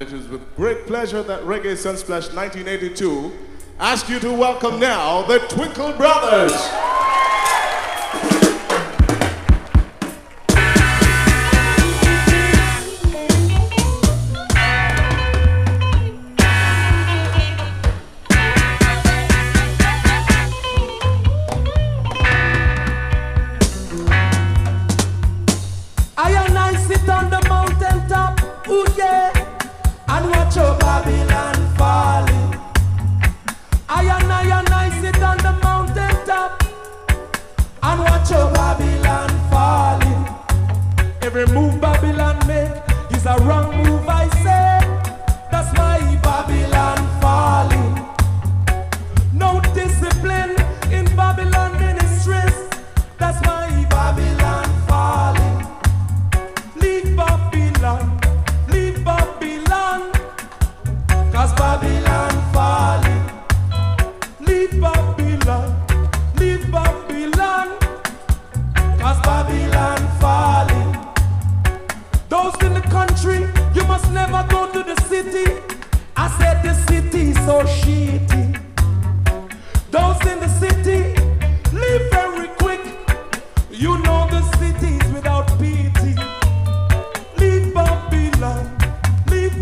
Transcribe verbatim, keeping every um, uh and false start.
It is with great pleasure that Reggae Sunsplash nineteen eighty-two ask you to welcome now the Twinkle Brothers. I and I sit on the mountain top, ooh yeah, and watch your Babylon falling. I and I and I sit on the mountain top and watch your Babylon falling. Every move Babylon make is a wrong move, I say. That's my Babylon falling. No discipline in Babylon ministries. That's my Babylon falling. Leave Babylon, leave Babylon, cause Babylon falling. Leave Babylon, leave Babylon, cause Babylon falling. Those in the country, you must never